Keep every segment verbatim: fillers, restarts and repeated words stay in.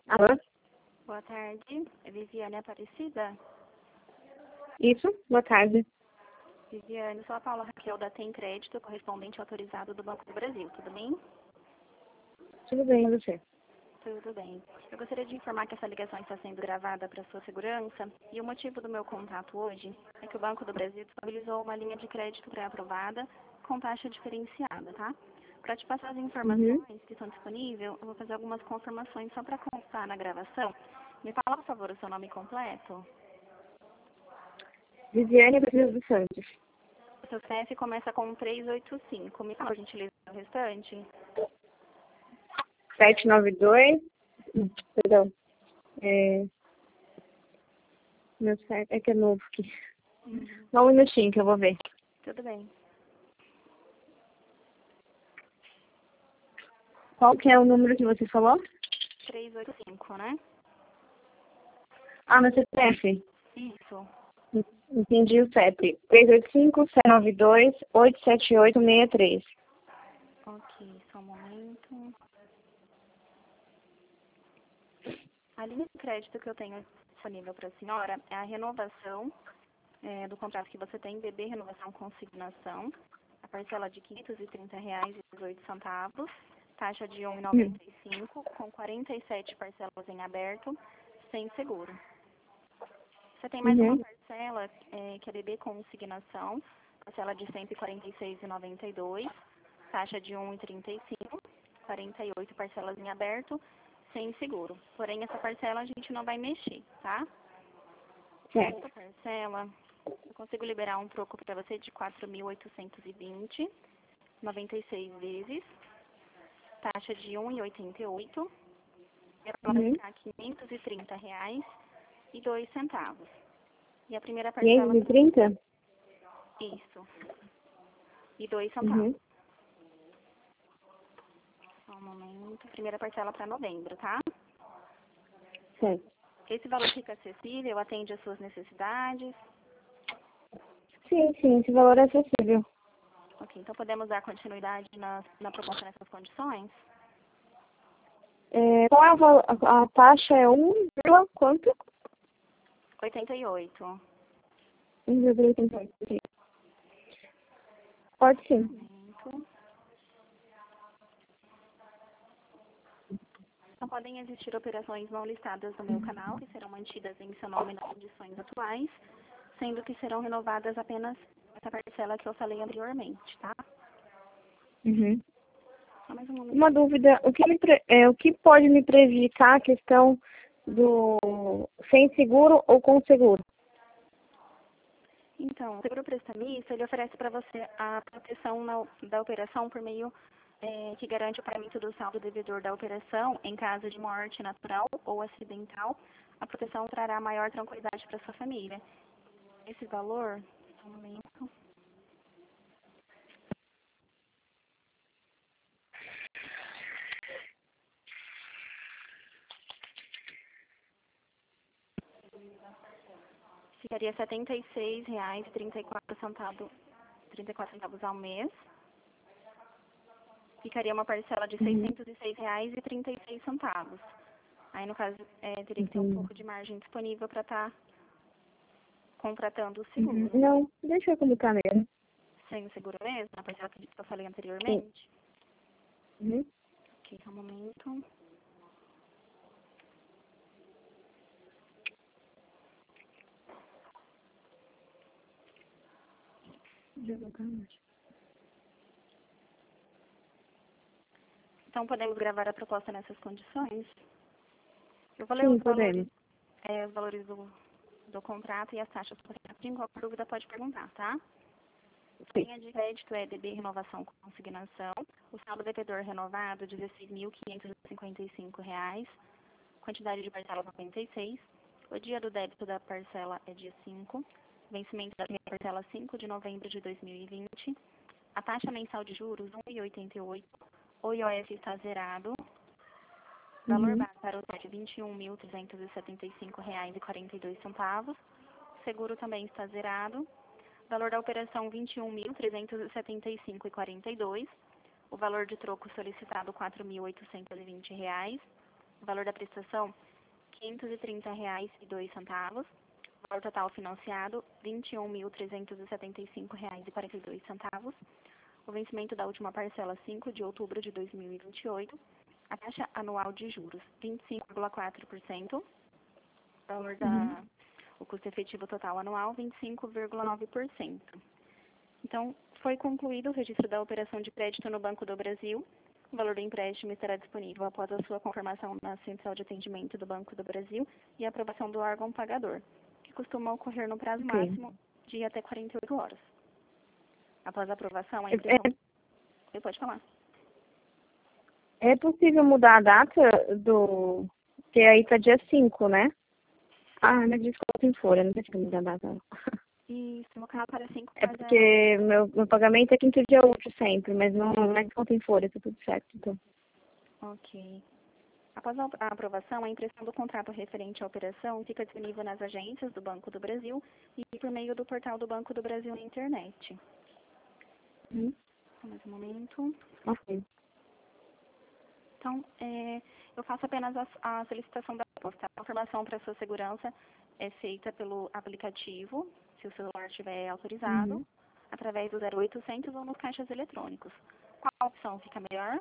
Alô? Boa tarde, é Viviane Aparecida. Isso, boa tarde. Viviane, sou a Paula Raquel da Tem Crédito, correspondente autorizado do Banco do Brasil, tudo bem? Tudo bem, e você? Tudo bem. Eu gostaria de informar que essa ligação está sendo gravada para sua segurança e o motivo do meu contato hoje é que o Banco do Brasil disponibilizou uma linha de crédito pré-aprovada com taxa diferenciada, tá? Para te passar as informações Uhum. que estão disponíveis, eu vou fazer algumas confirmações só para constar na gravação. Me fala, por favor, o seu nome completo. Viviane Brasil dos Santos. O seu C F começa com trezentos e oitenta e cinco. Me fala, por gentileza, o restante. sete nove dois. Perdão. É... Meu site é que é novo aqui. Uhum. Só um minutinho que eu vou ver. Tudo bem. Qual que é o número que você falou? trezentos e oitenta e cinco, né? Ah, meu C P F. Isso. Entendi o C E P. três oito cinco, sete nove dois, oito sete oito seis três. Ok, só um momento. A linha de crédito que eu tenho disponível para a senhora é a renovação é, do contrato que você tem, B B Renovação Consignação, a parcela de quinhentos e trinta reais e dezoito centavos, taxa de um real e noventa e cinco centavos, com quarenta e sete parcelas em aberto, sem seguro. Você tem mais uma Uhum. parcela é, que é B B Consignação, parcela de cento e quarenta e seis reais e noventa e dois centavos, taxa de um real e trinta e cinco centavos, quarenta e oito parcelas em aberto, sem seguro. Porém, essa parcela a gente não vai mexer, tá? Certo. Essa parcela, eu consigo liberar um troco para você de quatro mil oitocentos e vinte reais, noventa e seis vezes, taxa de um real e oitenta e oito centavos, e ela vai Uhum. ficar quinhentos e trinta reais e dois centavos. E a primeira parcela, quinhentos e trinta? isso, e dois centavos. Uhum. Só um momento. Primeira parcela para novembro, tá? Certo. Esse valor fica acessível, atende às suas necessidades. Sim, sim, esse valor é acessível. Ok, então podemos dar continuidade na, na proposta nessas condições? É, qual é a, val- a, a taxa? É um vírgula quanto? oitenta e oito. um vírgula oitenta e oito. Pode sim. Momento. Não podem existir operações não listadas no meu canal, que serão mantidas em seu nome nas condições atuais, sendo que serão renovadas apenas essa parcela que eu falei anteriormente, tá? Uhum. Só mais um momento. Uma dúvida, o que, me pre- é, o que pode me prejudicar a questão do sem seguro ou com seguro? Então, o seguro prestamista, ele oferece para você a proteção na- da operação por meio eh, que garante o pagamento do saldo devedor da operação em caso de morte natural ou acidental. A proteção trará maior tranquilidade para sua família. Esse valor, só um momento, ficaria setenta e seis reais e trinta e quatro centavos, trinta e quatro centavos ao mês. Ficaria uma parcela de Uhum. seiscentos e seis reais e trinta e seis centavos. Aí, no caso, eh, teria que ter um Entendi. pouco de margem disponível para estar contratando o Uhum. seguro. Não, deixa eu como tá mesmo. Sem o seguro mesmo, na parcela que eu falei Sim. anteriormente. Uhum. Ok, só um momento. Então, podemos gravar a proposta nessas condições? Eu vou ler Sim, os valores, podemos. é, os valores do, do contrato e as taxas por rapidinho. Qualquer dúvida pode perguntar, tá? A Sim. linha de crédito é D B Renovação com Consignação. O saldo devedor renovado, dezesseis mil quinhentos e cinquenta e cinco reais. Quantidade de parcelas noventa e seis. O dia do débito da parcela é dia cinco. Vencimento da primeira parcela cinco de novembro de dois mil e vinte. A taxa mensal de juros um real e oitenta e oito. O I O F está zerado. Valor Uhum. base para o T E D vinte e um mil trezentos e setenta e cinco reais e quarenta e dois centavos. Seguro também está zerado. Valor da operação vinte e um mil trezentos e setenta e cinco reais e quarenta e dois. O valor de troco solicitado quatro mil oitocentos e vinte reais. O valor da prestação, quinhentos e trinta reais e dois centavos. O valor total financiado, vinte e um mil trezentos e setenta e cinco reais e quarenta e dois centavos. O vencimento da última parcela, cinco de outubro de dois mil e vinte e oito. A taxa anual de juros, vinte e cinco vírgula quatro por cento. O valor da... Uhum. O custo efetivo total anual, vinte e cinco vírgula nove por cento. Então, foi concluído o registro da operação de crédito no Banco do Brasil. O valor do empréstimo estará disponível após a sua confirmação na Central de Atendimento do Banco do Brasil e a aprovação do órgão pagador, que costuma ocorrer no prazo Ok. máximo de até quarenta e oito horas. Após a aprovação, a É, impressão... Você pode falar. é é possível mudar a data do... Porque aí tá dia cinco, né? Ah, mas desconto em folha, não precisa mudar a data. Não. Isso, no caso, para cinco, É mas é... porque meu, meu pagamento é quinto dia útil sempre, mas não, não é desconto em folha, tá tudo certo, então. Ok. Após a a aprovação, a impressão do contrato referente à operação fica disponível nas agências do Banco do Brasil e por meio do portal do Banco do Brasil na internet. Uhum. Só mais um momento. Ok. Então, é, eu faço apenas a, a solicitação da proposta. A confirmação para sua segurança é feita pelo aplicativo, se o celular estiver autorizado, Uhum. através do zero oitocentos ou nos caixas eletrônicos. Qual opção fica melhor?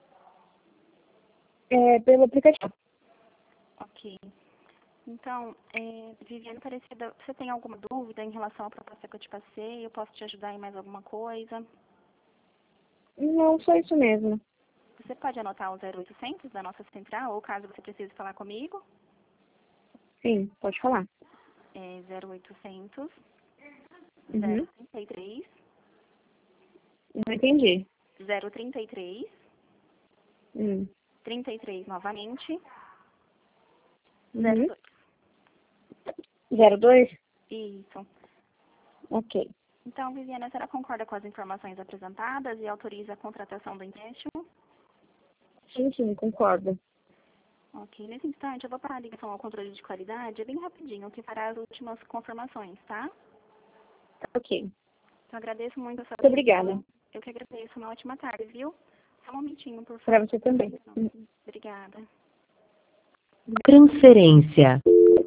É pelo aplicativo. Ok. Então, é, Viviane Aparecida, você tem alguma dúvida em relação à proposta que eu te passei? Eu posso te ajudar em mais alguma coisa? Não, só isso mesmo. Você pode anotar o zero oitocentos da nossa central, ou caso você precise falar comigo, Sim, pode falar. é zero oitocentos, Uhum. zero trinta e três, Não entendi. zero trinta e três, Hum. trinta e três novamente, zero Uhum. dois. Zero dois? Isso. Ok. Então, Viviane, a senhora concorda com as informações apresentadas e autoriza a contratação do empréstimo? Sim, sim, concordo. Ok, nesse instante eu vou parar a ligação ao controle de qualidade, é bem rapidinho, que fará as últimas confirmações, tá? Ok. Então, agradeço muito a sua Muito obrigada. atenção. Eu que agradeço. Uma ótima tarde, viu? Só um momentinho, por Para favor. você também. Hum. Obrigada. Transferência.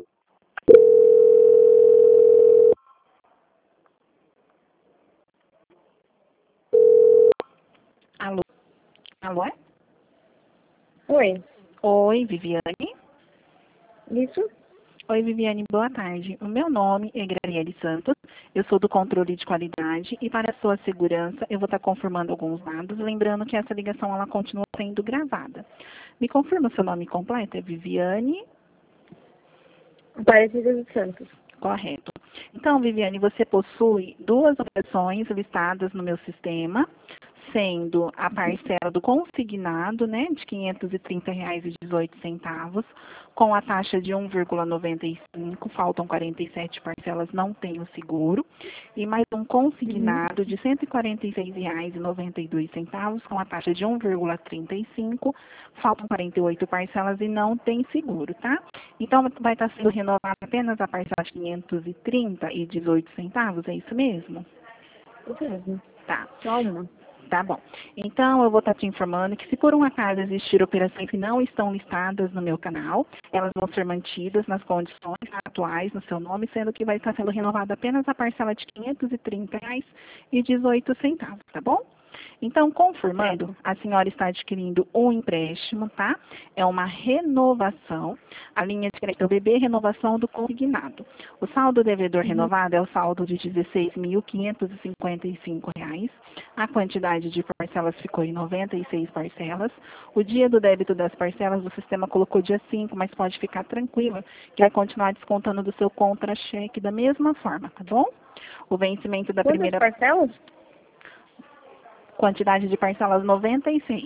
Alô? Alô? Oi. Oi, Viviane. Isso? Oi, Viviane, boa tarde. O meu nome é Graziele Santos, eu sou do controle de qualidade e para a sua segurança eu vou estar confirmando alguns dados, lembrando que essa ligação ela continua sendo gravada. Me confirma o seu nome completo, é Viviane? Aparecida dos Santos. Correto. Então, Viviane, você possui duas operações listadas no meu sistema, sendo a parcela do consignado, né, de quinhentos e trinta reais e dezoito centavos, com a taxa de um vírgula noventa e cinco, faltam quarenta e sete parcelas, não tem o seguro, e mais um Uhum. consignado de cento e quarenta e seis reais e noventa e dois centavos, com a taxa de um vírgula trinta e cinco, faltam quarenta e oito parcelas e não tem seguro, tá? Então, vai estar sendo renovada apenas a parcela de quinhentos e trinta e dezoito centavos, é isso mesmo? Isso mesmo. Tá. Só uma. Tá bom. Então, eu vou estar te informando que se por um acaso existir operações que não estão listadas no meu canal, elas vão ser mantidas nas condições atuais no seu nome, sendo que vai estar sendo renovada apenas a parcela de quinhentos e trinta reais e dezoito centavos, tá bom? Então, confirmando, Certo. a senhora está adquirindo um empréstimo, tá? É uma renovação. A linha de crédito B B, renovação do consignado. O saldo devedor Uhum. renovado é o saldo de dezesseis mil quinhentos e cinquenta e cinco reais. A quantidade de parcelas ficou em noventa e seis parcelas. O dia do débito das parcelas, o sistema colocou dia cinco, mas pode ficar tranquila que vai continuar descontando do seu contra-cheque da mesma forma, tá bom? O vencimento da Quantas primeira parcelas? quantidade de parcelas noventa e seis.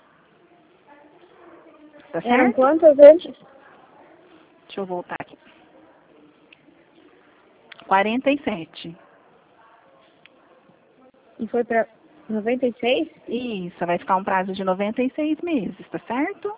Tá Eram certo? quantas antes? Deixa eu voltar aqui. quarenta e sete. E foi para noventa e seis? Isso, vai ficar um prazo de noventa e seis meses, tá certo?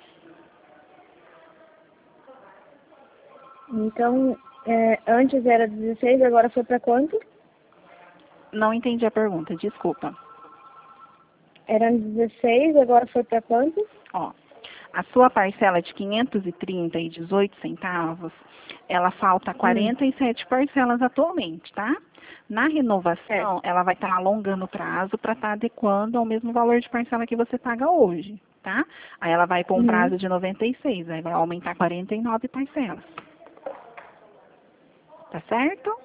Então, é, antes era dezesseis, agora foi para quanto? Não entendi a pergunta, desculpa. Era dezesseis, agora foi para quanto? Ó, A sua parcela de quinhentos e trinta e dezoito centavos, ela falta quarenta e sete parcelas atualmente, tá? Na renovação, É. ela vai estar alongando o prazo para estar adequando ao mesmo valor de parcela que você paga hoje, tá? Aí ela vai para um Uhum. prazo de noventa e seis, aí vai aumentar quarenta e nove parcelas. Tá certo?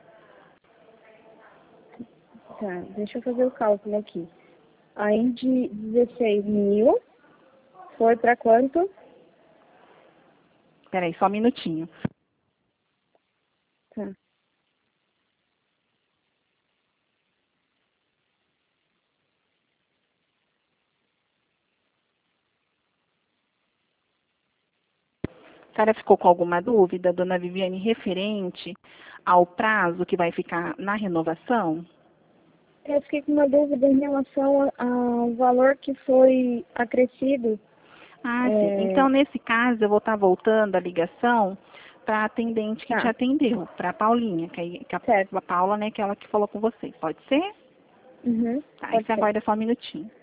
Tá, deixa eu fazer o cálculo aqui. Aí de dezesseis mil foi para quanto? Peraí, só um minutinho. Tá. A senhora ficou com alguma dúvida, dona Viviane, referente ao prazo que vai ficar na renovação? Eu fiquei com uma dúvida em relação a- ao valor que foi acrescido. Ah, sim. É, Então, nesse caso, eu vou estar voltando a ligação para a atendente que te tá, atendeu, para a Paulinha, que, aí- que a, certo. a Paula, né, que é ela que falou com você. Pode ser? Uhum, Tá, aí pode você ser. aguarda só um minutinho.